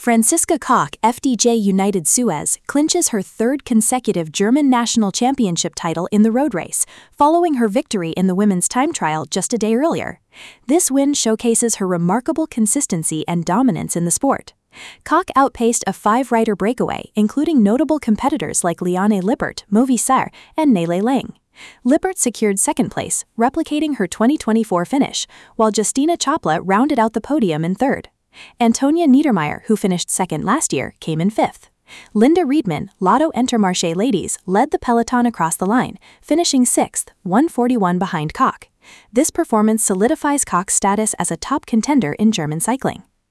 Franziska Koch, FDJ United Suez, clinches her third consecutive German national championship title in the road race, following her victory in the women's time trial just a day earlier. This win showcases her remarkable consistency and dominance in the sport. Koch outpaced a 5-rider breakaway, including notable competitors like Liane Lippert, Movi Serre, and Nele Lang. Lippert secured second place, replicating her 2024 finish, while Justina Chopla rounded out the podium in third. Antonia Niedermeyer, who finished second last year, came in fifth. Linda Riedman, Lotto Intermarché ladies, led the peloton across the line, finishing sixth, 141 behind Koch. This performance solidifies Koch's status as a top contender in German cycling.